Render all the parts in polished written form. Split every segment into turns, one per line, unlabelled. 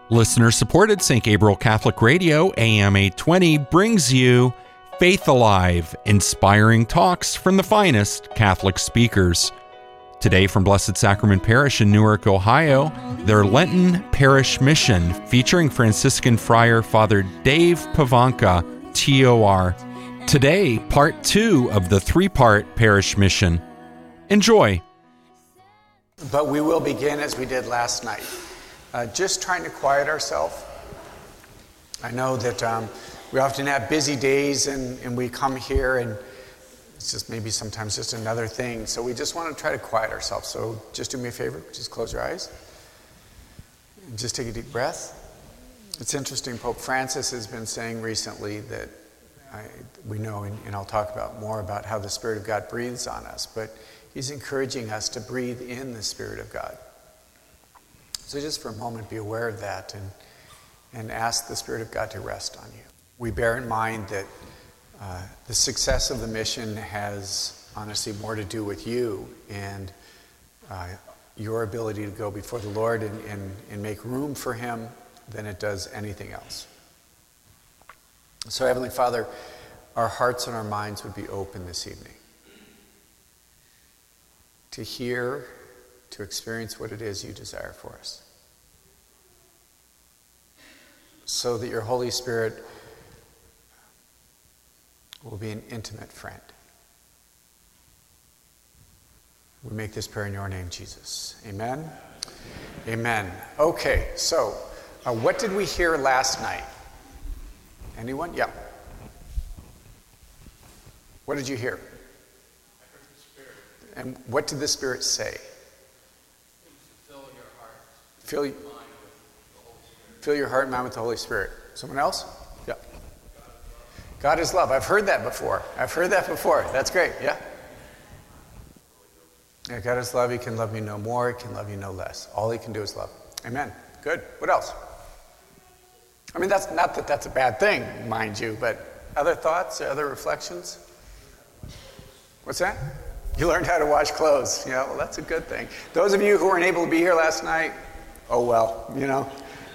Listener-supported St. Gabriel Catholic Radio, AM 820, brings you Faith Alive, inspiring talks from the finest Catholic speakers. Today from Blessed Sacrament Parish in Newark, Ohio, their Lenten Parish Mission, featuring Franciscan Friar Father Dave Pivonka, TOR. Today, part 2 of the 3-part Parish Mission. Enjoy.
But we will begin as we did last night. Just trying to quiet ourselves. I know that we often have busy days and we come here and it's just maybe sometimes just another thing. So we just want to try to quiet ourselves. So just do me a favor, just close your eyes. And just take a deep breath. It's interesting, Pope Francis has been saying recently that we know, and I'll talk about more about how the Spirit of God breathes on us, but he's encouraging us to breathe in the Spirit of God. So just for a moment, be aware of that and ask the Spirit of God to rest on you. We bear in mind that the success of the mission has honestly more to do with you and your ability to go before the Lord and make room for Him than it does anything else. So Heavenly Father, our hearts and our minds would be open this evening to hear, to experience what it is you desire for us, so that your Holy Spirit will be an intimate friend. We make this prayer in your name, Jesus. Amen? Amen. Okay, so what did we hear last night? Anyone? Yeah. What did you hear?
I heard the Spirit.
And what did the Spirit say?
Fill your heart.
Fill
Mind with the Holy Spirit.
Fill your heart and mind with the Holy Spirit. Someone else? Yeah. God is love. I've heard that before. That's great. Yeah. Yeah, God is love. He can love me no more. He can love you no less. All He can do is love. Amen. Good. What else? I mean, that's not that that's a bad thing, mind you, but other thoughts, other reflections? What's that? You learned how to wash clothes. Yeah, well, that's a good thing. Those of you who weren't able to be here last night, oh well, you know.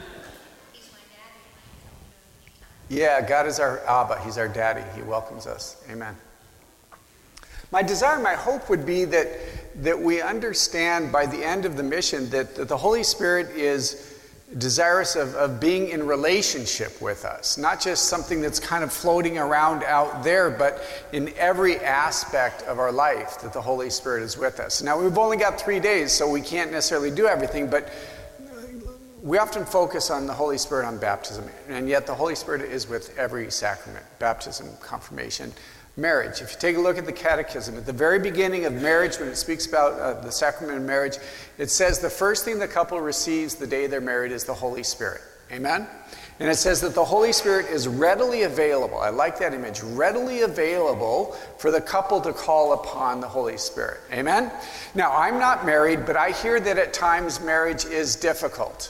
Yeah, God is our Abba. He's our daddy. He welcomes us. Amen. My desire, my hope would be that we understand by the end of the mission that the Holy Spirit is desirous of being in relationship with us. Not just something that's kind of floating around out there, but in every aspect of our life that the Holy Spirit is with us. Now, we've only got 3 days, so we can't necessarily do everything, but we often focus on the Holy Spirit on baptism, and yet the Holy Spirit is with every sacrament: baptism, confirmation, marriage. If you take a look at the Catechism, at the very beginning of marriage, when it speaks about the sacrament of marriage, it says the first thing the couple receives the day they're married is the Holy Spirit. Amen? And it says that the Holy Spirit is readily available. I like that image. Readily available for the couple to call upon the Holy Spirit. Amen? Now, I'm not married, but I hear that at times marriage is difficult.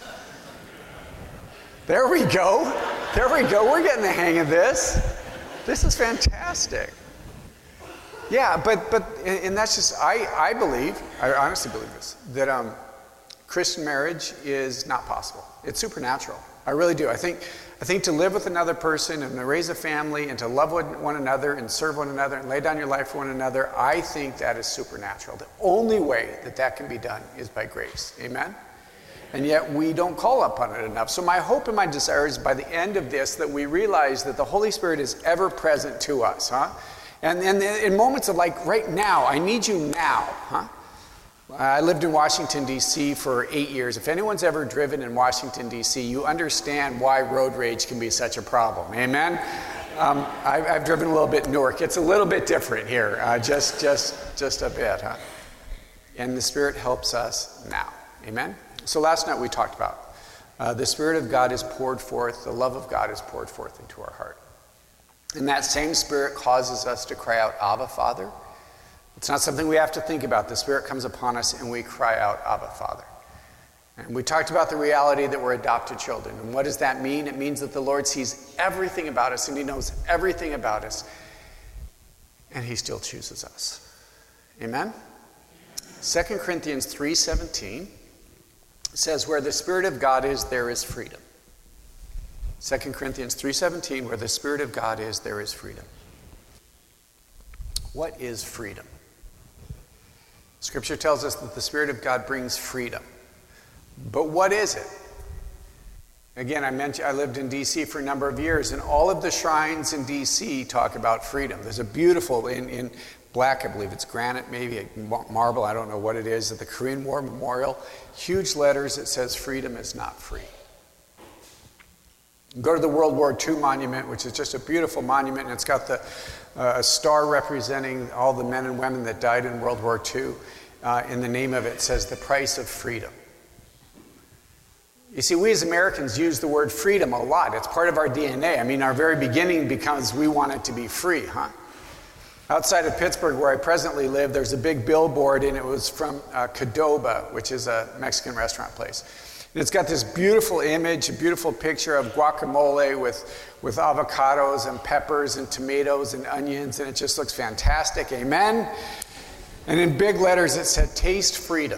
There we go. We're getting the hang of this. This is fantastic. Yeah, but that's just, I honestly believe this, that Christian marriage is not possible. It's supernatural. I really do. I think to live with another person and to raise a family and to love one another and serve one another and lay down your life for one another, I think that is supernatural. The only way that can be done is by grace. Amen? And yet we don't call upon it enough. So my hope and my desire is by the end of this that we realize that the Holy Spirit is ever present to us, huh? And in moments of like, right now, I need you now, huh? I lived in Washington, D.C. for 8 years. If anyone's ever driven in Washington, D.C., you understand why road rage can be such a problem. Amen? I've driven a little bit in Newark. It's a little bit different here, just a bit, huh? And the Spirit helps us now. Amen? So last night we talked about the Spirit of God is poured forth, the love of God is poured forth into our heart. And that same Spirit causes us to cry out, Abba, Father. It's not something we have to think about. The Spirit comes upon us and we cry out, Abba, Father. And we talked about the reality that we're adopted children. And what does that mean? It means that the Lord sees everything about us and He knows everything about us. And He still chooses us. Amen? 2 Corinthians 3:17 says, where the Spirit of God is, there is freedom. 2 Corinthians 3:17, where the Spirit of God is, there is freedom. What is freedom? Scripture tells us that the Spirit of God brings freedom. But what is it? Again, I lived in D.C. for a number of years, and all of the shrines in D.C. talk about freedom. There's a beautiful, in black, I believe it's granite, maybe marble, I don't know what it is, at the Korean War Memorial, huge letters that says freedom is not free. Go to the World War II monument, which is just a beautiful monument, and it's got a star representing all the men and women that died in World War II. In the name of it says the price of freedom. You see, we as Americans use the word freedom a lot. It's part of our DNA. I mean, our very beginning becomes we want it to be free, huh? Outside of Pittsburgh, where I presently live, there's a big billboard, and it was from Qdoba, which is a Mexican restaurant place. And it's got this beautiful image, a beautiful picture of guacamole with avocados and peppers and tomatoes and onions, and it just looks fantastic. Amen? And in big letters, it said, "Taste freedom."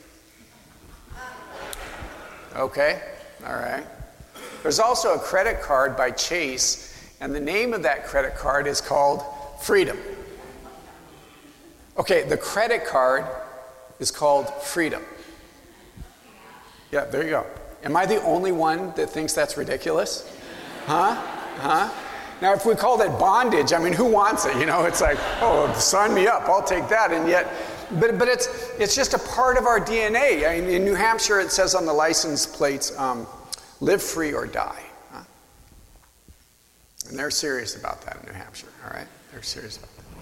Okay, all right. There's also a credit card by Chase, and the name of that credit card is called Freedom. Okay, the credit card is called Freedom. Yeah, there you go. Am I the only one that thinks that's ridiculous? Huh? Now, if we called it bondage, I mean, who wants it? You know, it's like, oh, sign me up, I'll take that. And yet, but it's just a part of our DNA. I mean, in New Hampshire, it says on the license plates, live free or die. Huh? And they're serious about that in New Hampshire, all right? They're serious about that.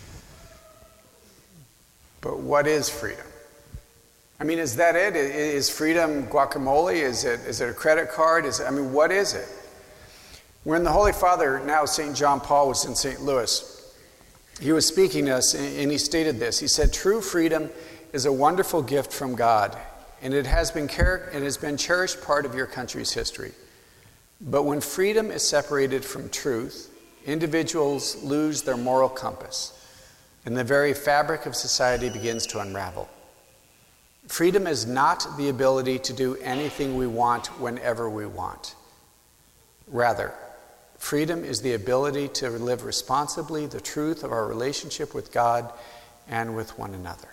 But what is freedom? I mean, is that it? Is freedom guacamole? Is it a credit card? What is it? When the Holy Father, now St. John Paul, was in St. Louis, he was speaking to us, and he stated this. He said, "True freedom is a wonderful gift from God, and it has been cherished part of your country's history. But when freedom is separated from truth, individuals lose their moral compass, and the very fabric of society begins to unravel. Freedom is not the ability to do anything we want whenever we want. Rather, freedom is the ability to live responsibly the truth of our relationship with God and with one another."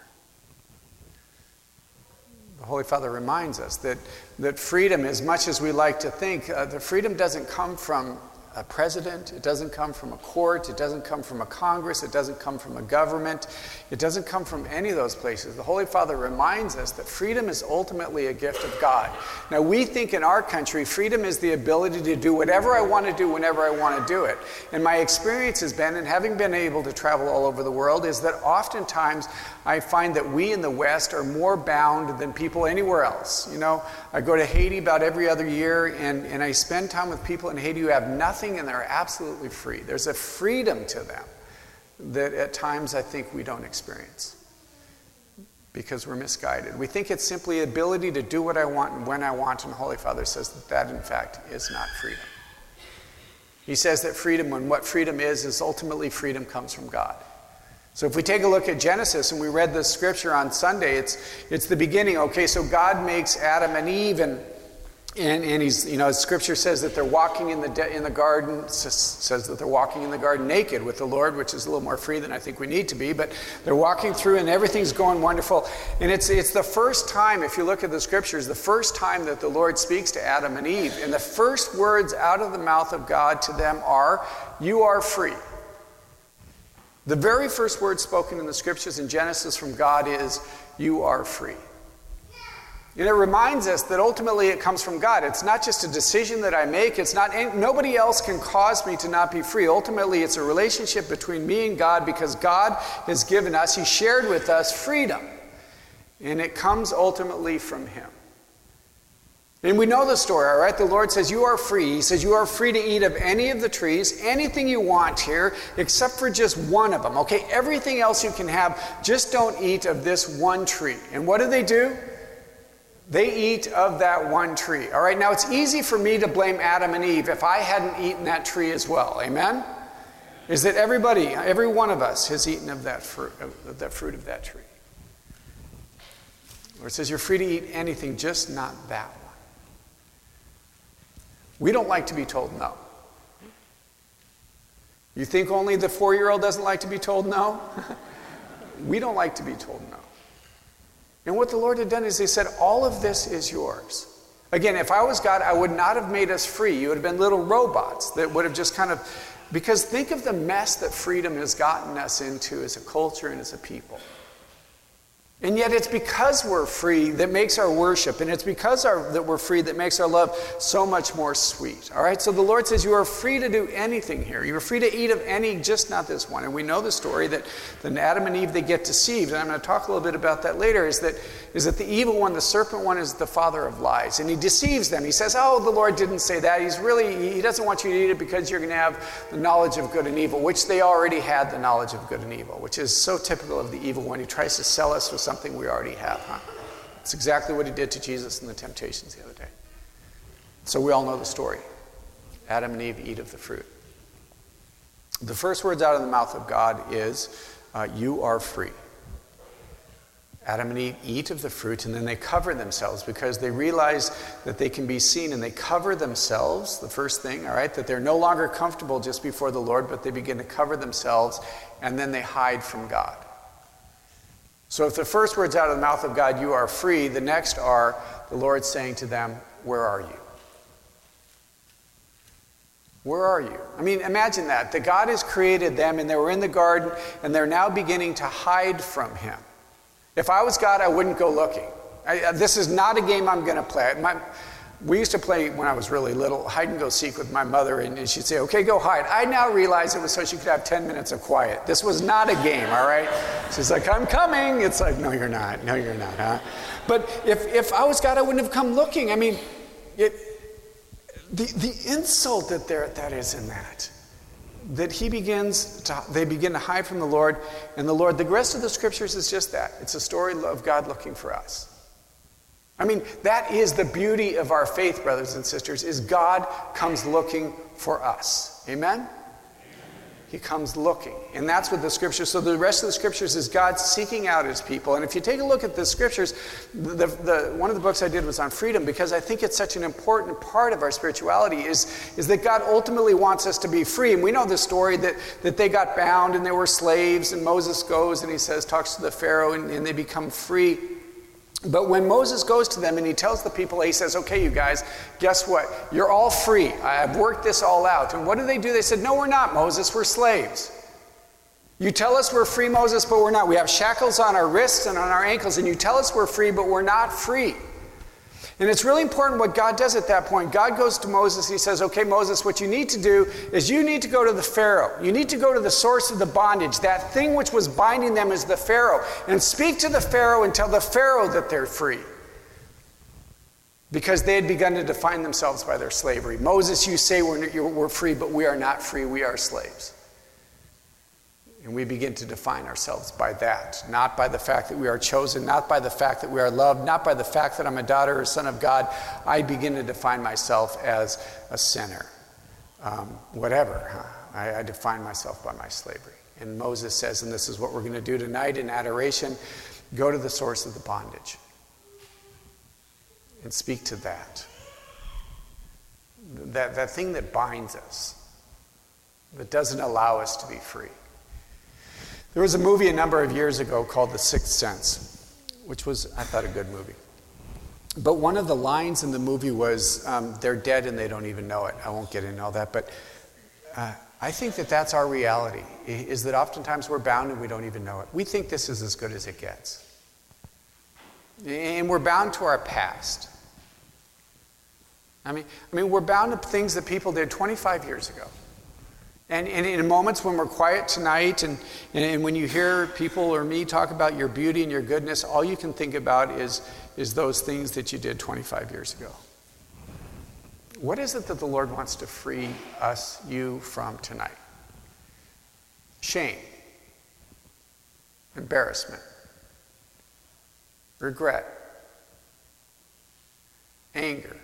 The Holy Father reminds us that freedom, as much as we like to think, the freedom doesn't come from a president, it doesn't come from a court, it doesn't come from a Congress, it doesn't come from a government, it doesn't come from any of those places. The Holy Father reminds us that freedom is ultimately a gift of God. Now, we think in our country, freedom is the ability to do whatever I want to do whenever I want to do it. And my experience has been, and having been able to travel all over the world, is that oftentimes I find that we in the West are more bound than people anywhere else. You know, I go to Haiti about every other year, and I spend time with people in Haiti who have nothing and they're absolutely free. There's a freedom to them that at times I think we don't experience because we're misguided. We think it's simply the ability to do what I want and when I want, and the Holy Father says that in fact is not freedom. He says that freedom, when what freedom is ultimately freedom comes from God. So if we take a look at Genesis, and we read the scripture on Sunday, it's the beginning. Okay, so God makes Adam and Eve, and he's, you know, scripture says that they're walking in the garden, says that they're walking in the garden naked with the Lord, which is a little more free than I think we need to be, but they're walking through and everything's going wonderful. And it's the first time, if you look at the scriptures, the first time that the Lord speaks to Adam and Eve, and the first words out of the mouth of God to them are, "You are free." The very first word spoken in the scriptures in Genesis from God is, "You are free." And it reminds us that ultimately it comes from God. It's not just a decision that I make. It's not, nobody else can cause me to not be free. Ultimately, it's a relationship between me and God because God has given us, He shared with us freedom. And it comes ultimately from Him. And we know the story, all right? The Lord says, "You are free." He says, "You are free to eat of any of the trees, anything you want here, except for just one of them." Okay, everything else you can have, just don't eat of this one tree. And what do? They eat of that one tree. All right, now it's easy for me to blame Adam and Eve if I hadn't eaten that tree as well. Amen? Is that every one of us has eaten of that fruit of that tree. Lord says you're free to eat anything, just not that one. We don't like to be told no. You think only the 4-year-old doesn't like to be told no? We don't like to be told no. And what the Lord had done is he said, all of this is yours. Again, if I was God, I would not have made us free. You would have been little robots that would have just kind of, because think of the mess that freedom has gotten us into as a culture and as a people. And yet it's because we're free that makes our worship, and it's because that we're free that makes our love so much more sweet. All right, so the Lord says you are free to do anything here. You are free to eat of any, just not this one. And we know the story that Adam and Eve, they get deceived. And I'm going to talk a little bit about that later, is that the evil one, the serpent one, is the father of lies. And he deceives them. He says, oh, the Lord didn't say that. He doesn't want you to eat it because you're going to have the knowledge of good and evil, which they already had the knowledge of good and evil, which is so typical of the evil one. He tries to sell us with something we already have, huh? It's exactly what he did to Jesus in the temptations the other day. So we all know the story. Adam and Eve eat of the fruit. The first words out of the mouth of God is, you are free. Adam and Eve eat of the fruit, and then they cover themselves because they realize that they can be seen, and they cover themselves, the first thing, all right, that they're no longer comfortable just before the Lord, but they begin to cover themselves, and then they hide from God. So if the first words out of the mouth of God, you are free, the next are the Lord saying to them, where are you? Where are you? I mean, imagine that God has created them, and they were in the garden, and they're now beginning to hide from him. If I was God, I wouldn't go looking. This is not a game I'm going to play. We used to play, when I was really little, hide and go seek with my mother, and she'd say, okay, go hide. I now realize it was so she could have 10 minutes of quiet. This was not a game, all right? She's like, I'm coming. It's like, no, you're not. No, you're not, huh? But if I was God, I wouldn't have come looking. I mean, the insult that is in that they begin to hide from the Lord, and the rest of the scriptures is just that. It's a story of God looking for us. I mean, that is the beauty of our faith, brothers and sisters, is God comes looking for us. Amen? He comes looking. And that's what the scriptures, so the rest of the scriptures is God seeking out his people. And if you take a look at the scriptures, one of the books I did was on freedom, because I think it's such an important part of our spirituality is that God ultimately wants us to be free. And we know the story that they got bound and they were slaves, and Moses goes and he talks to the Pharaoh, and they become free. But when Moses goes to them and he tells the people, he says, okay, you guys, guess what? You're all free. I've worked this all out. And what do? They said, no, we're not, Moses. We're slaves. You tell us we're free, Moses, but we're not. We have shackles on our wrists and on our ankles, and you tell us we're free, but we're not free. And it's really important what God does at that point. God goes to Moses, he says, okay, Moses, what you need to do is you need to go to the Pharaoh. You need to go to the source of the bondage. That thing which was binding them is the Pharaoh. And speak to the Pharaoh and tell the Pharaoh that they're free. Because they had begun to define themselves by their slavery. Moses, you say we're free, but we are not free. We are slaves. And we begin to define ourselves by that, not by the fact that we are chosen, not by the fact that we are loved, not by the fact that I'm a daughter or son of God. I begin to define myself as a sinner. I define myself by my slavery. And Moses says, and this is what we're going to do tonight in adoration, go to the source of the bondage and speak to that. That thing that binds us, that doesn't allow us to be free. There was a movie a number of years ago called The Sixth Sense, which was, I thought, a good movie. But one of the lines in the movie was, they're dead and they don't even know it. I won't get into all that, but I think that's our reality, is that oftentimes we're bound and we don't even know it. We think this is as good as it gets. And we're bound to our past. I mean, we're bound to things that people did 25 years ago. And in moments when we're quiet tonight, and when you hear people or me talk about your beauty and your goodness, all you can think about is those things that you did 25 years ago. What is it that the Lord wants to free you from tonight? Shame, embarrassment, regret, anger.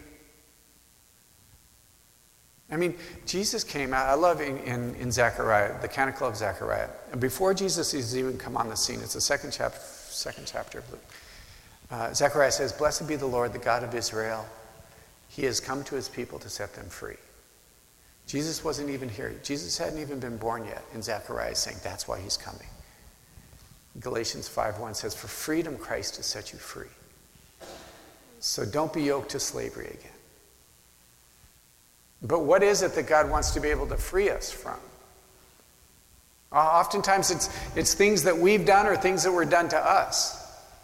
I mean, Jesus came out, I love in Zechariah, the Canticle of Zechariah. And before Jesus has even come on the scene, it's the second chapter of Luke. Zechariah says, "Blessed be the Lord, the God of Israel. He has come to his people to set them free." Jesus wasn't even here. Jesus hadn't even been born yet. And Zechariah is saying that's why he's coming. Galatians 5:1 says, "For freedom Christ has set you free. So don't be yoked to slavery again." But what is it that God wants to be able to free us from? Oftentimes it's things that we've done or things that were done to us.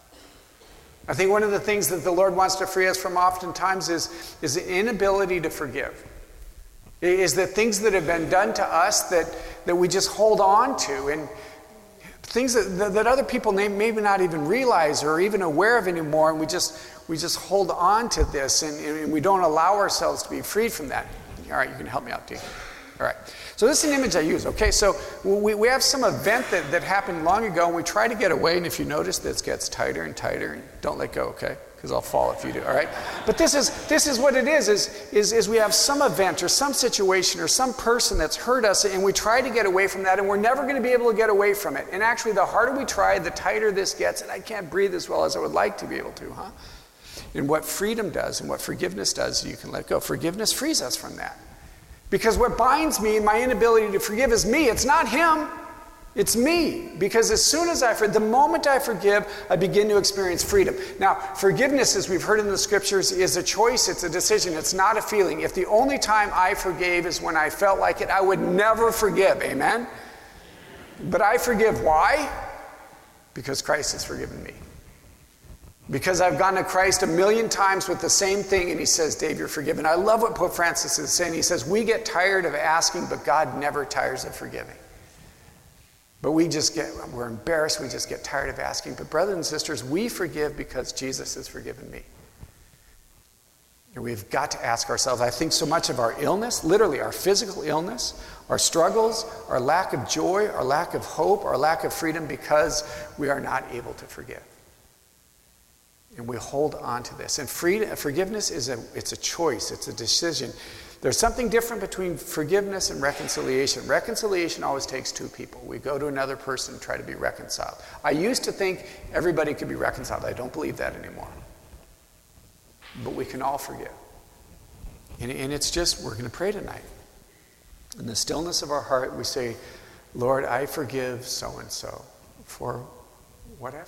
I think one of the things that the Lord wants to free us from oftentimes is the inability to forgive. Is that things that have been done to us that we just hold on to, and things that other people maybe not even realize or even aware of anymore, and we just hold on to this, and we don't allow ourselves to be freed from that. All right, you can help me out, Deacon. All right. So this is an image I use, okay? So we have some event that happened long ago, and we try to get away, and if you notice, this gets tighter and tighter, and don't let go, okay? Because I'll fall if you do, all right? But this is what it is we have some event or some situation or some person that's hurt us, and we try to get away from that, and we're never going to be able to get away from it. And actually, the harder we try, the tighter this gets, and I can't breathe as well as I would like to be able to, huh? And what freedom does and what forgiveness does, you can let go. Forgiveness frees us from that. Because what binds me and my inability to forgive is me. It's not him. It's me. Because as soon as the moment I forgive, I begin to experience freedom. Now, forgiveness, as we've heard in the scriptures, is a choice. It's a decision. It's not a feeling. If the only time I forgave is when I felt like it, I would never forgive. Amen? But I forgive. Why? Because Christ has forgiven me. Because I've gone to Christ 1,000,000 times with the same thing, and he says, "Dave, you're forgiven." I love what Pope Francis is saying. He says, we get tired of asking, but God never tires of forgiving. But we're embarrassed, we just get tired of asking. But brothers and sisters, we forgive because Jesus has forgiven me. And we've got to ask ourselves, I think so much of our illness, literally our physical illness, our struggles, our lack of joy, our lack of hope, our lack of freedom, because we are not able to forgive. And we hold on to this. And forgiveness it's a choice, it's a decision. There's something different between forgiveness and reconciliation. Reconciliation always takes two people. We go to another person and try to be reconciled. I used to think everybody could be reconciled. I don't believe that anymore. But we can all forgive. And it's just, we're going to pray tonight. In the stillness of our heart, we say, "Lord, I forgive so-and-so for whatever."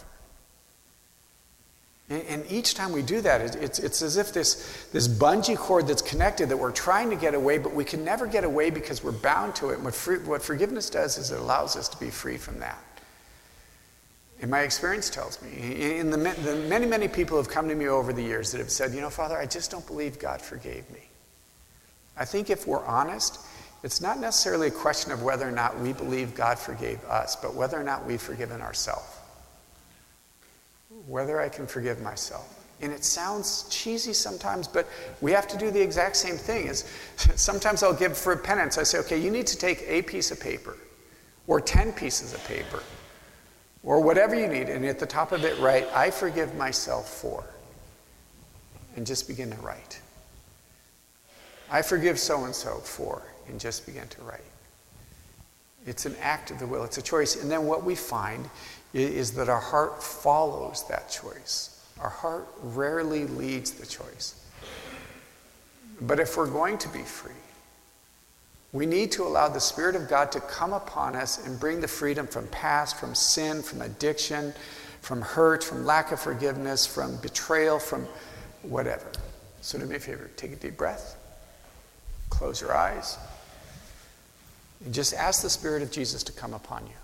And each time we do that, it's as if this bungee cord that's connected that we're trying to get away, but we can never get away because we're bound to it. And what forgiveness does is it allows us to be free from that. And my experience tells me, and the many, many people have come to me over the years that have said, "Father, I just don't believe God forgave me." I think if we're honest, it's not necessarily a question of whether or not we believe God forgave us, but whether or not we've forgiven ourselves. Whether I can forgive myself. And it sounds cheesy sometimes, but we have to do the exact same thing. Sometimes I'll give for penance. I say, okay, you need to take a piece of paper or 10 pieces of paper or whatever you need, and at the top of it write, "I forgive myself for," and just begin to write. "I forgive so-and-so for," and just begin to write. It's an act of the will. It's a choice. And then what we find is that our heart follows that choice. Our heart rarely leads the choice. But if we're going to be free, we need to allow the Spirit of God to come upon us and bring the freedom from past, from sin, from addiction, from hurt, from lack of forgiveness, from betrayal, from whatever. So do me a favor, take a deep breath, close your eyes, and just ask the Spirit of Jesus to come upon you.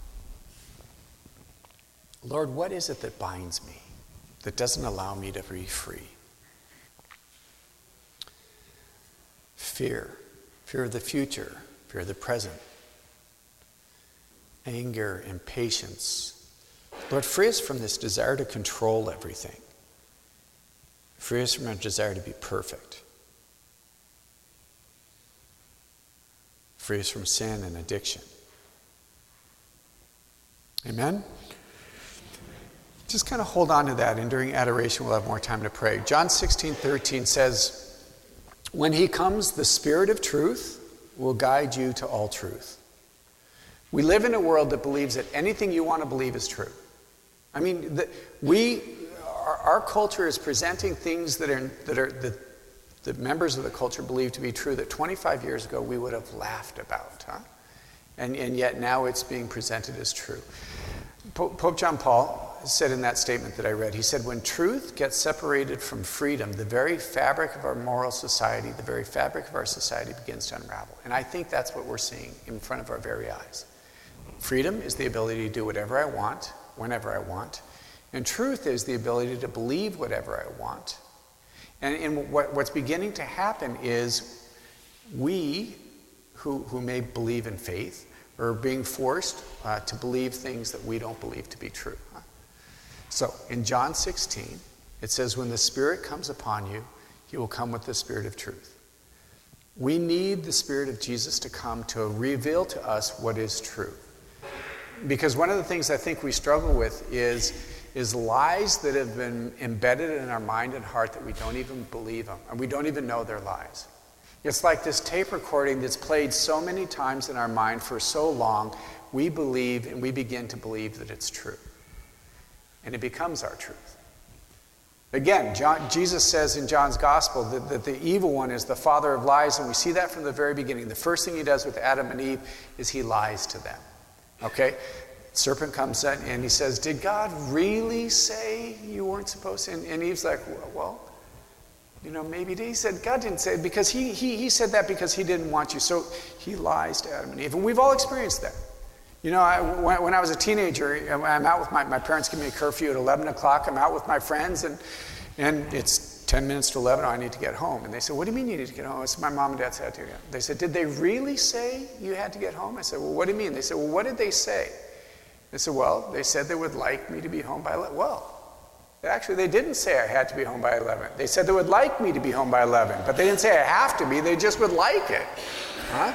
Lord, what is it that binds me, that doesn't allow me to be free? Fear of the future, fear of the present, anger, impatience. Lord, free us from this desire to control everything. Free us from a desire to be perfect. Free us from sin and addiction. Amen? Just kind of hold on to that, and during adoration we'll have more time to pray. John 16:13 says, "When he comes, the Spirit of truth will guide you to all truth." We live in a world that believes that anything you want to believe is true. I mean, our culture is presenting things that members of the culture believe to be true that 25 years ago we would have laughed about, huh? And yet now it's being presented as true. Pope John Paul said in that statement that I read, he said, when truth gets separated from freedom, the very fabric of our moral society, the very fabric of our society begins to unravel. And I think that's what we're seeing in front of our very eyes. Freedom is the ability to do whatever I want, whenever I want. And truth is the ability to believe whatever I want. And what's beginning to happen is we, who may believe in faith, are being forced to believe things that we don't believe to be true. So in John 16, it says, when the Spirit comes upon you, he will come with the Spirit of truth. We need the Spirit of Jesus to come to reveal to us what is true. Because one of the things I think we struggle with is lies that have been embedded in our mind and heart that we don't even believe them, and we don't even know they're lies. It's like this tape recording that's played so many times in our mind for so long, we believe and we begin to believe that it's true. And it becomes our truth. Again, Jesus says in John's gospel that the evil one is the father of lies, and we see that from the very beginning. The first thing he does with Adam and Eve is he lies to them. Okay? Serpent comes in and he says, did God really say you weren't supposed to? And Eve's like, well, maybe he said God didn't say it because he said that because he didn't want you. So he lies to Adam and Eve. And we've all experienced that. When I was a teenager, I'm out with my parents give me a curfew at 11 o'clock. I'm out with my friends and it's 10 minutes to 11. Oh, I need to get home. And they said, what do you mean you need to get home? I said, my mom and dad said I had to get home. They said, did they really say you had to get home? I said, well, what do you mean? They said, well, what did they say? I said, well, they said they would like me to be home by 11. Well, actually, they didn't say I had to be home by 11. They said they would like me to be home by 11, but they didn't say I have to be. They just would like it. Huh?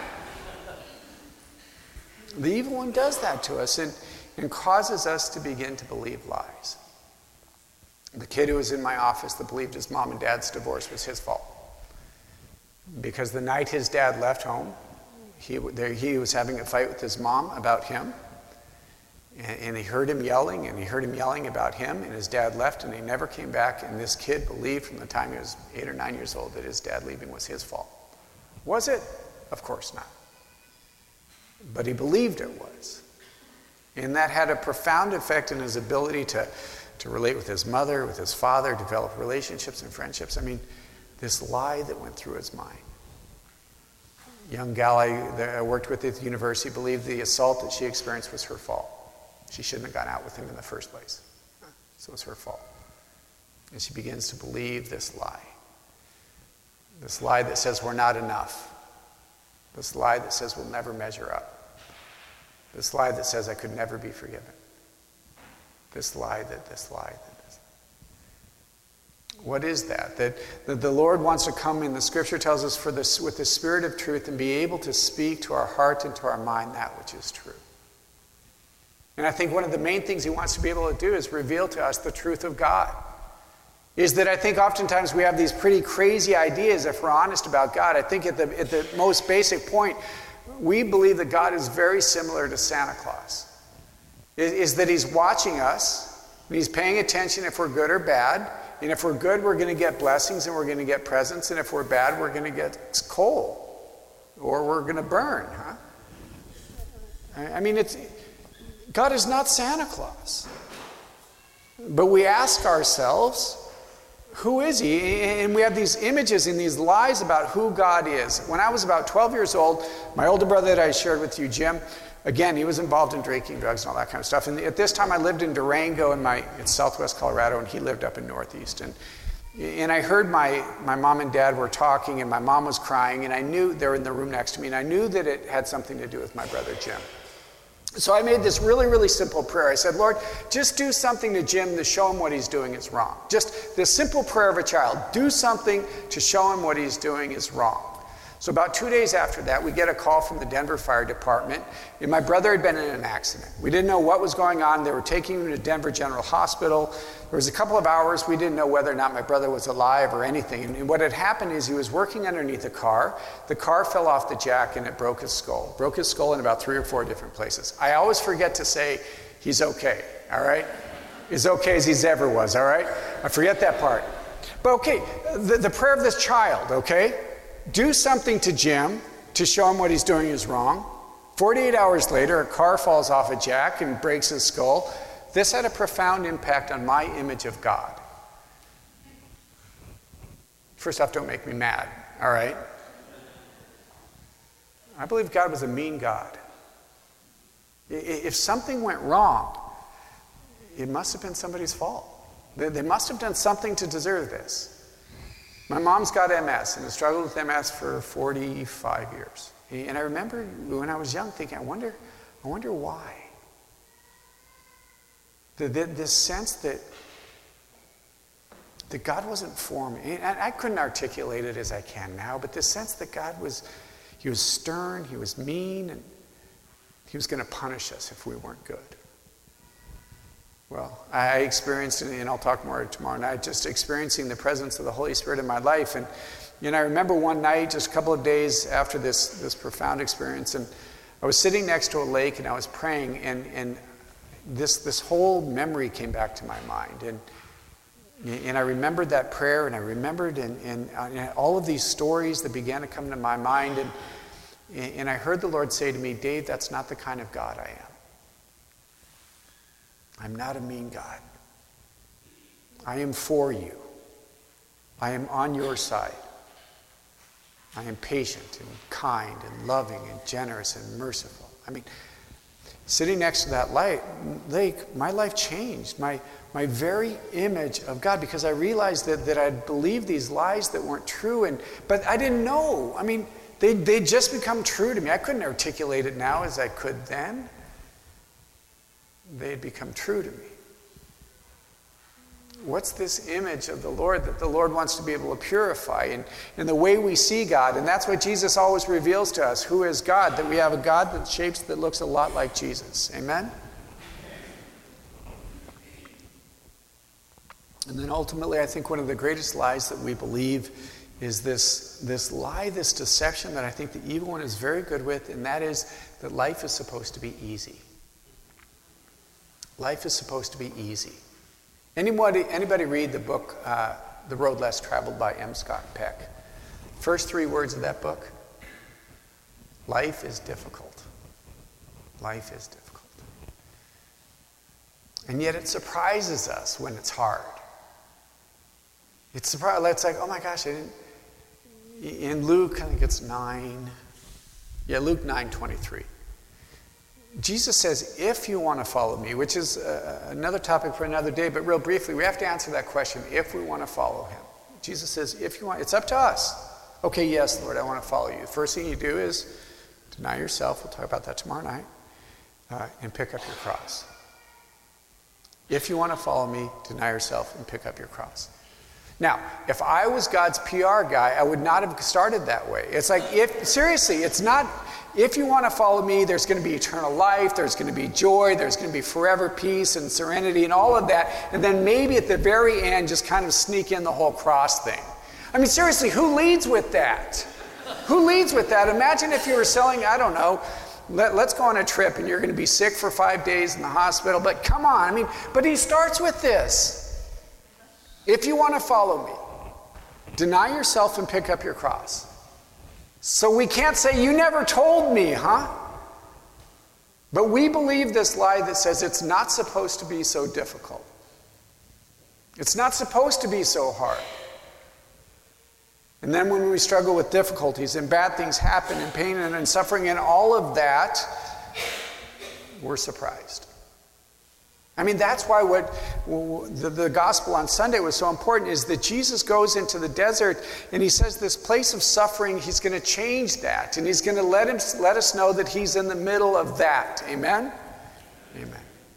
The evil one does that to us and causes us to begin to believe lies. The kid who was in my office that believed his mom and dad's divorce was his fault. Because the night his dad left home, he was having a fight with his mom about him. And he heard him yelling, and he heard him yelling about him, and his dad left, and he never came back. And this kid believed from the time he was 8 or 9 years old that his dad leaving was his fault. Was it? Of course not. But he believed it was. And that had a profound effect in his ability to relate with his mother, with his father, develop relationships and friendships. I mean, this lie that went through his mind. Young gal I worked with at the university believed the assault that she experienced was her fault. She shouldn't have gone out with him in the first place. So it was her fault. And she begins to believe this lie. This lie that says we're not enough. This lie that says we'll never measure up. This lie that says I could never be forgiven. This lie. What is that? That the Lord wants to come in, the scripture tells us, with the Spirit of truth and be able to speak to our heart and to our mind that which is true. And I think one of the main things he wants to be able to do is reveal to us the truth of God. Is that I think oftentimes we have these pretty crazy ideas if we're honest about God. I think at the most basic point, we believe that God is very similar to Santa Claus. Is that he's watching us, and he's paying attention if we're good or bad. And if we're good, we're going to get blessings and we're going to get presents. And if we're bad, we're going to get coal. Or we're going to burn. Huh? I mean, God is not Santa Claus. But we ask ourselves, who is he? And we have these images and these lies about who God is. When I was about 12 years old, my older brother that I shared with you, Jim, again, he was involved in drinking, drugs, and all that kind of stuff. And at this time, I lived in Durango in southwest Colorado, and he lived up in Northeast. And I heard my mom and dad were talking, and my mom was crying, and I knew they were in the room next to me, and I knew that it had something to do with my brother Jim. So I made this really, really simple prayer. I said, Lord, just do something to Jim to show him what he's doing is wrong. Just this simple prayer of a child. Do something to show him what he's doing is wrong. So about 2 days after that, we get a call from the Denver Fire Department, and my brother had been in an accident. We didn't know what was going on. They were taking him to Denver General Hospital. There was a couple of hours. We didn't know whether or not my brother was alive or anything. And what had happened is he was working underneath a car. The car fell off the jack, and it broke his skull. Broke his skull in about 3 or 4 different places. I always forget to say, he's okay, all right? as okay as he's ever was, all right? I forget that part. But okay, the prayer of this child, okay? Do something to Jim to show him what he's doing is wrong. 48 hours later, a car falls off of Jack and breaks his skull. This had a profound impact on my image of God. First off, don't make me mad, all right? I believe God was a mean God. If something went wrong, it must have been somebody's fault. They must have done something to deserve this. My mom's got MS and has struggled with MS for 45 years. And I remember when I was young thinking, I wonder why. This sense that God wasn't for me. And I couldn't articulate it as I can now, but this sense that God was stern, he was mean, and he was going to punish us if we weren't good. Well, I experienced, and I'll talk more tomorrow night, just experiencing the presence of the Holy Spirit in my life. And I remember one night, just a couple of days after this profound experience, and I was sitting next to a lake and I was praying, and this whole memory came back to my mind. And I remembered that prayer, and I remembered and all of these stories that began to come to my mind. And I heard the Lord say to me, Dave, that's not the kind of God I am. I'm not a mean God. I am for you. I am on your side. I am patient and kind and loving and generous and merciful. I mean, sitting next to that lake, my life changed. My very image of God, because I realized that I'd believed these lies that weren't true, but I didn't know. I mean, they'd just become true to me. I couldn't articulate it now as I could then. They had become true to me. What's this image of the Lord that the Lord wants to be able to purify in the way we see God? And that's what Jesus always reveals to us. Who is God? That we have a God that looks a lot like Jesus. Amen? And then ultimately, I think one of the greatest lies that we believe is this lie, this deception that I think the evil one is very good with, and that is that life is supposed to be easy. Life is supposed to be easy. Anybody read the book, The Road Less Traveled by M. Scott Peck? First 3 words of that book. Life is difficult. Life is difficult. And yet it surprises us when it's hard. It's like, oh my gosh, I didn't. In Luke, I think it's 9. Yeah, Luke 9:23. Jesus says, if you want to follow me, which is another topic for another day, but real briefly, we have to answer that question, if we want to follow him. Jesus says, if you want, it's up to us. Okay, yes, Lord, I want to follow you. The first thing you do is deny yourself, we'll talk about that tomorrow night, and pick up your cross. If you want to follow me, deny yourself and pick up your cross. Now, if I was God's PR guy, I would not have started that way. It's like, it's not, if you want to follow me, there's going to be eternal life, there's going to be joy, there's going to be forever peace and serenity and all of that. And then maybe at the very end, just kind of sneak in the whole cross thing. I mean, seriously, who leads with that? Who leads with that? Imagine if you were selling, I don't know, let's go on a trip and you're going to be sick for 5 days in the hospital. But come on, I mean, but he starts with this. If you want to follow me, deny yourself and pick up your cross. So we can't say, you never told me, huh? But we believe this lie that says it's not supposed to be so difficult. It's not supposed to be so hard. And then when we struggle with difficulties and bad things happen and pain and suffering and all of that, we're surprised. I mean, that's why what the gospel on Sunday was so important, is that Jesus goes into the desert and he says this place of suffering, he's going to change that. And he's going to let us know that he's in the middle of that. Amen? Amen.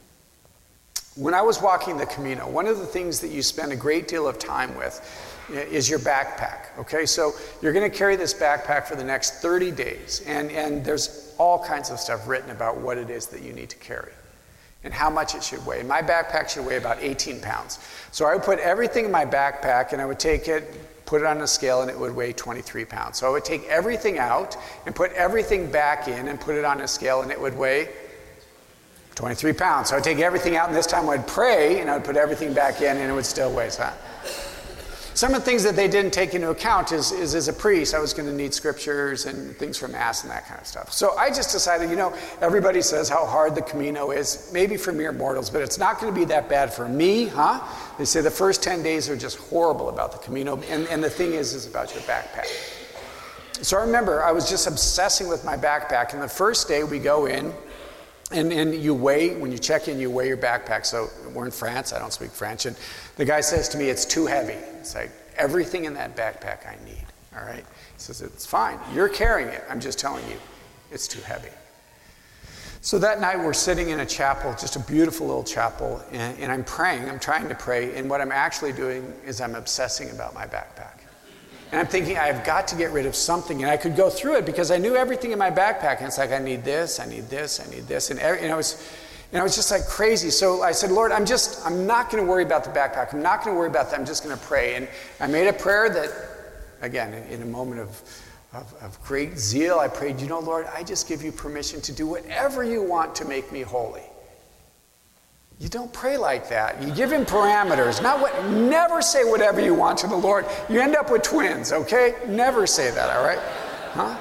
When I was walking the Camino, one of the things that you spend a great deal of time with is your backpack. Okay, so you're going to carry this backpack for the next 30 days. And there's all kinds of stuff written about what it is that you need to carry and how much it should weigh. My backpack should weigh about 18 pounds. So I would put everything in my backpack and I would take it, put it on a scale, and it would weigh 23 pounds. So I would take everything out and put everything back in and put it on a scale, and it would weigh 23 pounds. So I'd take everything out, and this time I'd pray, and I'd put everything back in, and it would still weigh. Some of the things that they didn't take into account is as a priest, I was going to need scriptures and things from Mass and that kind of stuff. So I just decided, everybody says how hard the Camino is, maybe for mere mortals, but it's not going to be that bad for me, huh? They say the first 10 days are just horrible about the Camino, and the thing is about your backpack. So I remember I was just obsessing with my backpack, and the first day we go in, and you weigh, when you check in, you weigh your backpack. So we're in France, I don't speak French, and the guy says to me, it's too heavy. It's like, everything in that backpack I need, all right? He says, it's fine, you're carrying it. I'm just telling you, it's too heavy. So that night we're sitting in a chapel, just a beautiful little chapel, and I'm praying, I'm trying to pray, and what I'm actually doing is I'm obsessing about my backpack. And I'm thinking, I've got to get rid of something. And I could go through it because I knew everything in my backpack. And it's like, I need this, I need this, I need this. And I was just like crazy. So I said, Lord, I'm not going to worry about the backpack. I'm not going to worry about that. I'm just going to pray. And I made a prayer that, again, in a moment of great zeal, I prayed, Lord, I just give you permission to do whatever you want to make me holy. You don't pray like that. You give him parameters. Never say whatever you want to the Lord. You end up with twins, okay? Never say that, all right? Huh?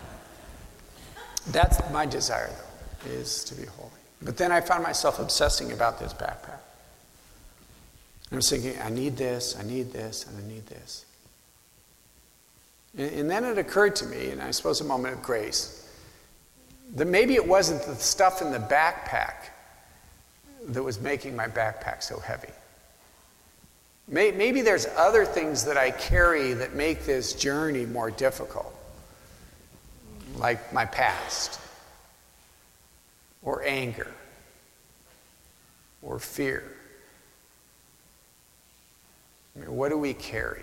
That's my desire, though, is to be holy. But then I found myself obsessing about this backpack. I was thinking, I need this, I need this, and I need this. And then it occurred to me, and I suppose a moment of grace, that maybe it wasn't the stuff in the backpack that was making my backpack so heavy. Maybe there's other things that I carry that make this journey more difficult, like my past, or anger, or fear. What do we carry?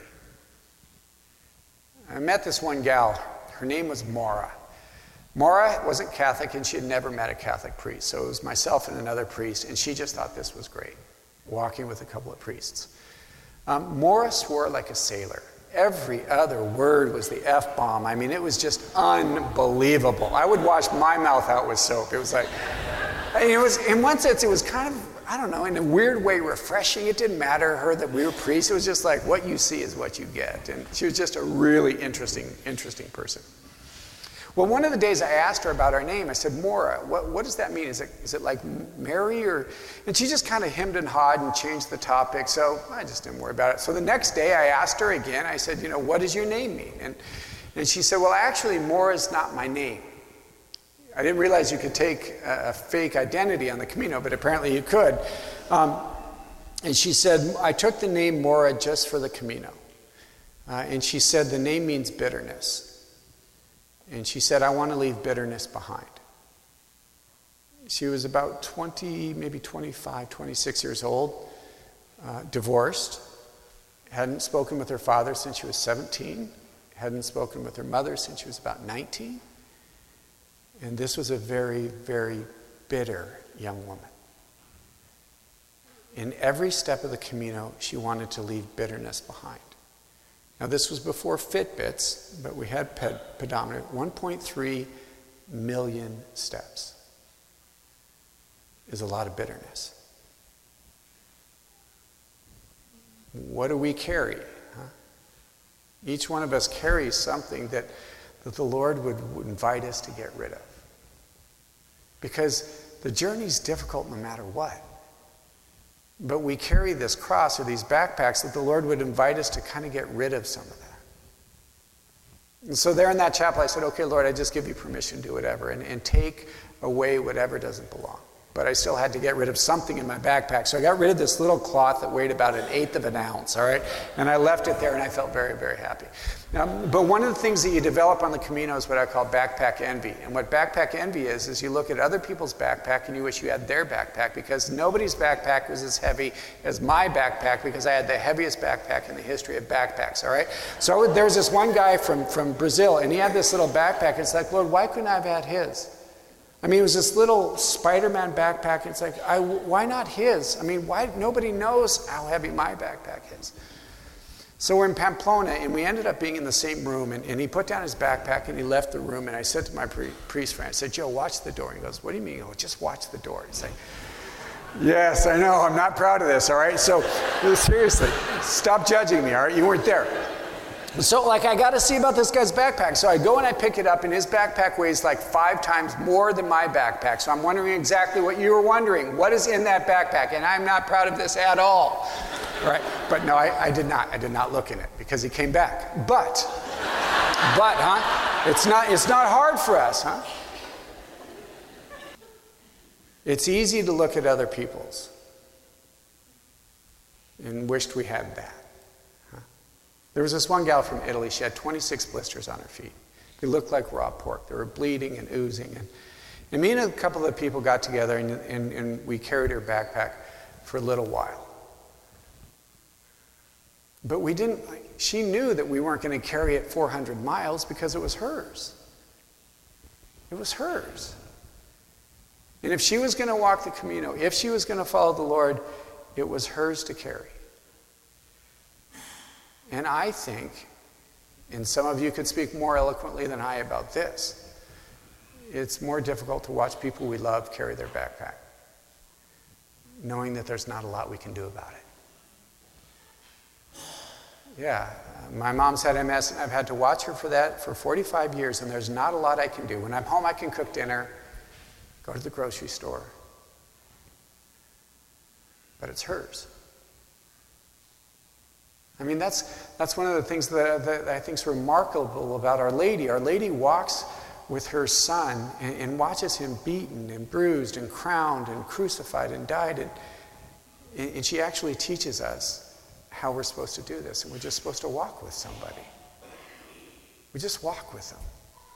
I met this one gal. Her name was Maura. Maura wasn't Catholic, and she had never met a Catholic priest. So it was myself and another priest, and she just thought this was great, walking with a couple of priests. Maura swore like a sailor. Every other word was the F-bomb. I mean, it was just unbelievable. I would wash my mouth out with soap. It was like, it was, in one sense, it was kind of, I don't know, in a weird way refreshing. It didn't matter to her that we were priests. It was just like, what you see is what you get. And she was just a really interesting person. Well, one of the days I asked her about our name. I said, Maura, what does that mean? Is it like Mary? And she just kind of hemmed and hawed and changed the topic, so I just didn't worry about it. So the next day I asked her again. I said, what does your name mean? And she said, well, actually, Maura's not my name. I didn't realize you could take a fake identity on the Camino, but apparently you could. And she said, I took the name Maura just for the Camino. And she said, the name means bitterness. And she said, I want to leave bitterness behind. She was about 20, maybe 25, 26 years old, divorced, hadn't spoken with her father since she was 17, hadn't spoken with her mother since she was about 19. And this was a very, very bitter young woman. In every step of the Camino, she wanted to leave bitterness behind. Now, this was before Fitbits, but we had pedometer, 1.3 million steps is a lot of bitterness. What do we carry? Huh? Each one of us carries something that the Lord would invite us to get rid of. Because the journey's difficult no matter what. But we carry this cross or these backpacks that the Lord would invite us to kind of get rid of some of that. And so there in that chapel, I said, okay, Lord, I just give you permission to do whatever and take away whatever doesn't belong. But I still had to get rid of something in my backpack. So I got rid of this little cloth that weighed about 1/8 of an ounce, all right? And I left it there, and I felt very, very happy. But one of the things that you develop on the Camino is what I call backpack envy. And what backpack envy is you look at other people's backpack and you wish you had their backpack, because nobody's backpack was as heavy as my backpack, because I had the heaviest backpack in the history of backpacks, all right? So there was this one guy from Brazil, and he had this little backpack. It's like, Lord, why couldn't I have had his? I mean, it was this little Spider-Man backpack. It's like, why not his? I mean, why? Nobody knows how heavy my backpack is. So we're in Pamplona, and we ended up being in the same room, and he put down his backpack, and he left the room, and I said to my priest friend, I said, Joe, watch the door. He goes, what do you mean? I go, just watch the door. He's like, yes, I know, I'm not proud of this, all right? So seriously, stop judging me, all right? You weren't there. So I got to see about this guy's backpack. So I go and I pick it up, and his backpack weighs like 5 times more than my backpack. So I'm wondering exactly what you were wondering. What is in that backpack? And I'm not proud of this at all. Right? But no, I did not. I did not look in it because he came back. But, huh? It's not hard for us, huh? It's easy to look at other people's and wished we had that. Huh? There was this one gal from Italy. She had 26 blisters on her feet. They looked like raw pork. They were bleeding and oozing. And me and a couple of people got together, and we carried her backpack for a little while. But she knew that we weren't going to carry it 400 miles because it was hers. It was hers. And if she was going to walk the Camino, if she was going to follow the Lord, it was hers to carry. And I think, and some of you could speak more eloquently than I about this, it's more difficult to watch people we love carry their backpack, knowing that there's not a lot we can do about it. Yeah, my mom's had MS, and I've had to watch her for that for 45 years, and there's not a lot I can do. When I'm home, I can cook dinner, go to the grocery store, but it's hers. I mean, that's one of the things that I think is remarkable about Our Lady. Our Lady walks with her son and watches him beaten and bruised and crowned and crucified and died, and she actually teaches us how we're supposed to do this, and we're just supposed to walk with somebody. We just walk with them.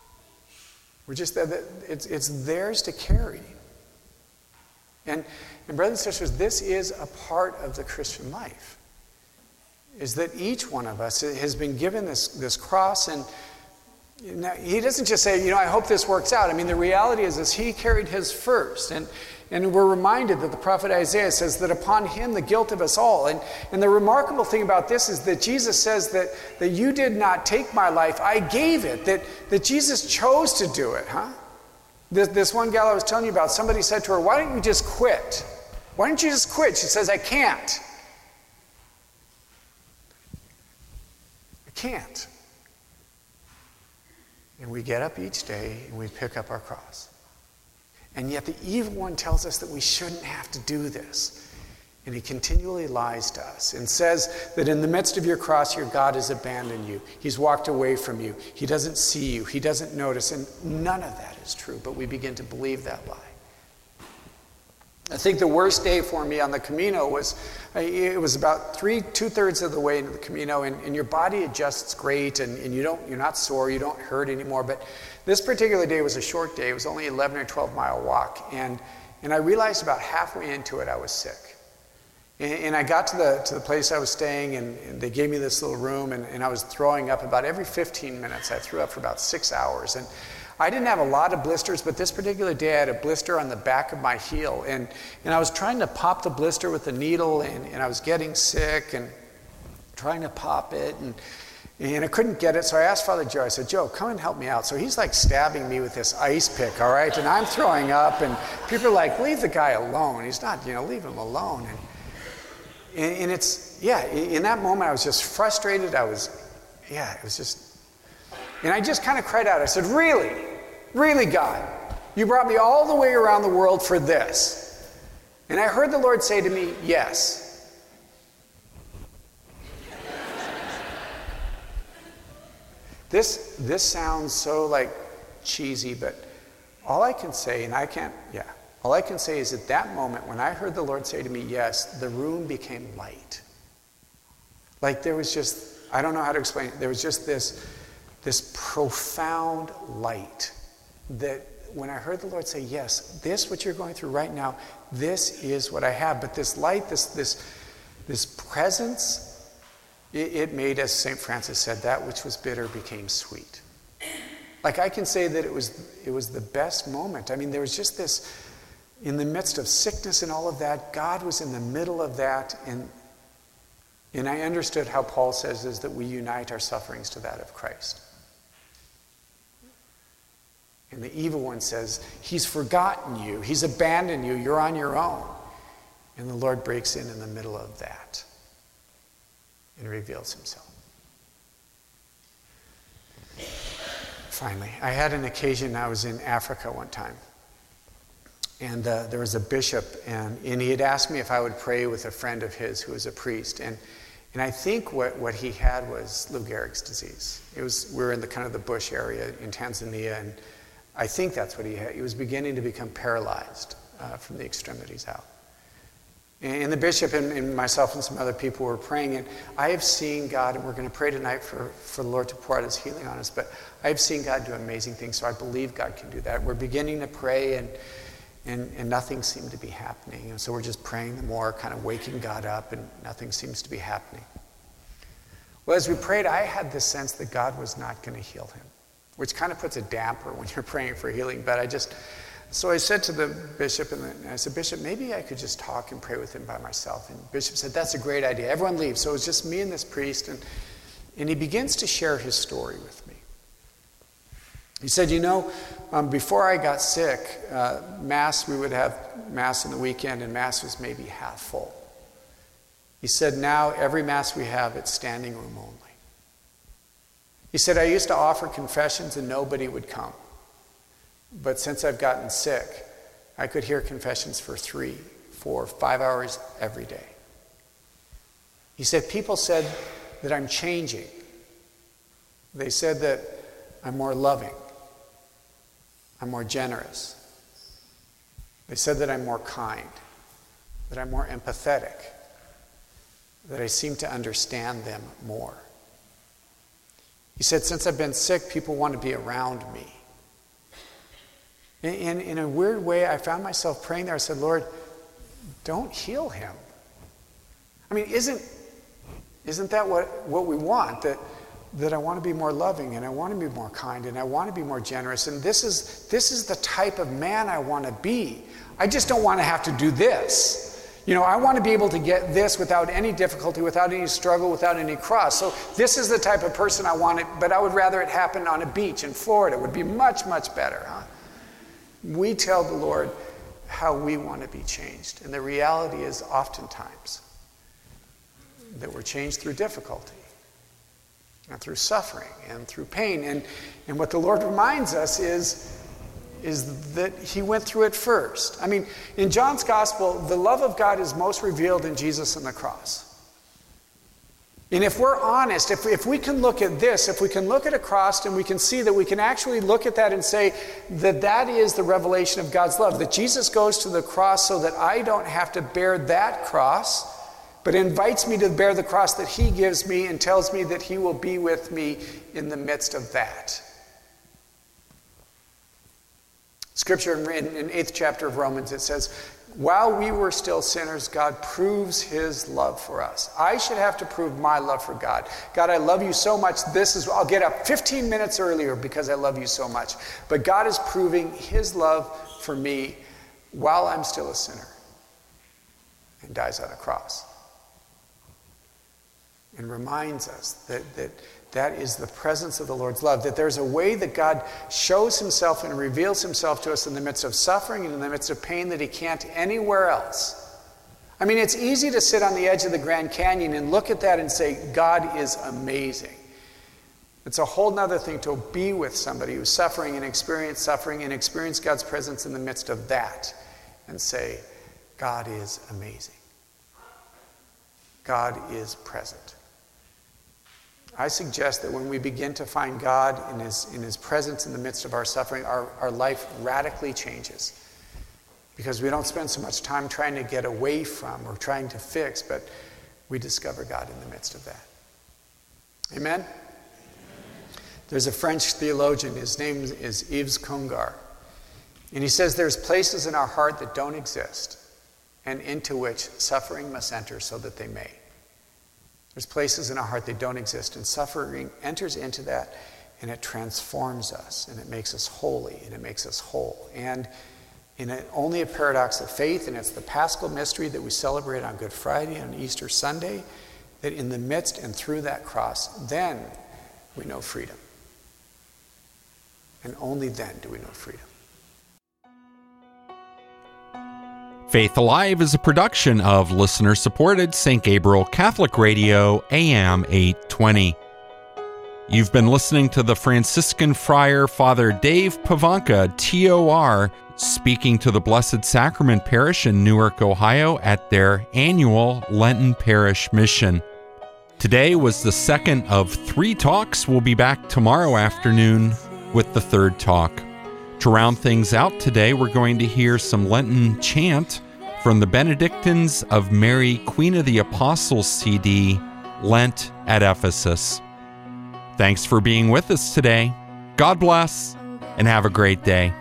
It's theirs to carry. And brothers and sisters, this is a part of the Christian life, is that each one of us has been given this cross, and he doesn't just say, I hope this works out. I mean, the reality is he carried his first, and we're reminded that the prophet Isaiah says that upon him the guilt of us all. And the remarkable thing about this is that Jesus says that you did not take my life, I gave it, that Jesus chose to do it, huh? This one gal I was telling you about, somebody said to her, why don't you just quit? Why don't you just quit? She says, I can't. I can't. And we get up each day and we pick up our cross. And yet the evil one tells us that we shouldn't have to do this. And he continually lies to us and says that in the midst of your cross, your God has abandoned you. He's walked away from you. He doesn't see you. He doesn't notice. And none of that is true, but we begin to believe that lie. I think the worst day for me on the Camino was about 2/3 of the way into the Camino, and your body adjusts great, and you're not sore, you don't hurt anymore. But this particular day was a short day. It was only 11 or 12 mile walk, and I realized about halfway into it I was sick. And I got to the place I was staying, and they gave me this little room, and I was throwing up about every 15 minutes. I threw up for about 6 hours, and I didn't have a lot of blisters, but this particular day I had a blister on the back of my heel, and I was trying to pop the blister with a needle, and I was getting sick and trying to pop it, and I couldn't get it. So I asked Father Joe, I said, Joe, come and help me out. So he's like stabbing me with this ice pick, all right? And I'm throwing up, and people are like, leave the guy alone. He's not, leave him alone. And it's, in that moment I was just frustrated. it was just, and I just kind of cried out. I said, really? Really, God? You brought me all the way around the world for this? And I heard the Lord say to me, yes. This sounds so like cheesy, but all I can say, all I can say is at that moment when I heard the Lord say to me, yes, the room became light. Like there was just, I don't know how to explain it, there was just this profound light that when I heard the Lord say, yes, this, what you're going through right now, this is what I have. But this light, this presence, it made, as St. Francis said, that which was bitter became sweet. Like I can say that it was the best moment. I mean, there was just this, in the midst of sickness and all of that, God was in the middle of that, and And I understood how Paul says is that we unite our sufferings to that of Christ. And the evil one says, he's forgotten you, he's abandoned you, you're on your own. And the Lord breaks in the middle of that and reveals himself. Finally, I had an occasion, I was in Africa one time. And there was a bishop, and he had asked me if I would pray with a friend of his who was a priest. And I think what he had was Lou Gehrig's disease. We were in the kind of the bush area in Tanzania, and I think that's what he had. He was beginning to become paralyzed from the extremities out. And the bishop and myself and some other people were praying, and I have seen God, and we're going to pray tonight for the Lord to pour out his healing on us, but I have seen God do amazing things, so I believe God can do that. We're beginning to pray, and nothing seemed to be happening. And so we're just praying more, kind of waking God up, and nothing seems to be happening. Well, as we prayed, I had this sense that God was not going to heal him, which kind of puts a damper when you're praying for healing. But so I said to the bishop, and I said, Bishop, maybe I could just talk and pray with him by myself. And the bishop said, that's a great idea. Everyone leaves. So it was just me and this priest, and he begins to share his story with me. He said, before I got sick, we would have Mass on the weekend, and Mass was maybe half full. He said, now every Mass we have, it's standing room only. He said, I used to offer confessions and nobody would come. But since I've gotten sick, I could hear confessions for 3, 4, 5 hours every day. He said, people said that I'm changing. They said that I'm more loving. I'm more generous. They said that I'm more kind, that I'm more empathetic, that I seem to understand them more. He said, since I've been sick, people want to be around me. And in a weird way, I found myself praying there. I said, Lord, don't heal him. I mean, isn't that what we want? That I want to be more loving, and I want to be more kind, and I want to be more generous. And this is the type of man I want to be. I just don't want to have to do this. I want to be able to get this without any difficulty, without any struggle, without any cross. So this is the type of person I want it, but I would rather it happen on a beach in Florida. It would be much, much better. Huh? We tell the Lord how we want to be changed. And the reality is oftentimes that we're changed through difficulty, and through suffering, and through pain. And what the Lord reminds us is that he went through it first. I mean, in John's gospel, the love of God is most revealed in Jesus and the cross. And if we're honest, if we can look at this, if we can look at a cross and we can see that we can actually look at that and say that is the revelation of God's love, that Jesus goes to the cross so that I don't have to bear that cross, but invites me to bear the cross that he gives me and tells me that he will be with me in the midst of that. Scripture in 8th chapter of Romans, it says, while we were still sinners, God proves his love for us. I should have to prove my love for God. God, I love you so much. I'll get up 15 minutes earlier because I love you so much. But God is proving his love for me while I'm still a sinner, and dies on a cross. And reminds us that is the presence of the Lord's love, that there's a way that God shows himself and reveals himself to us in the midst of suffering and in the midst of pain that he can't anywhere else. I mean, it's easy to sit on the edge of the Grand Canyon and look at that and say, God is amazing. It's a whole nother thing to be with somebody who's suffering and experience God's presence in the midst of that and say, God is amazing. God is present. I suggest that when we begin to find God in his presence in the midst of our suffering, our life radically changes. Because we don't spend so much time trying to get away from or trying to fix, but we discover God in the midst of that. Amen? There's a French theologian, his name is Yves Congar. And he says there's places in our heart that don't exist and into which suffering must enter so that they may. There's places in our heart that don't exist, and suffering enters into that, and it transforms us, and it makes us holy, and it makes us whole. And in only a paradox of faith, and it's the Paschal mystery that we celebrate on Good Friday and Easter Sunday, that in the midst and through that cross, then we know freedom. And only then do we know freedom.
Faith Alive is a production of listener-supported St. Gabriel Catholic Radio, AM 820. You've been listening to the Franciscan friar Father Dave Pavanka, TOR, speaking to the Blessed Sacrament Parish in Newark, Ohio at their annual Lenten Parish Mission. Today was the second of 3 talks. We'll be back tomorrow afternoon with the third talk. To round things out today, we're going to hear some Lenten chant from the Benedictines of Mary, Queen of the Apostles CD, Lent at Ephesus. Thanks for being with us today. God bless, and have a great day.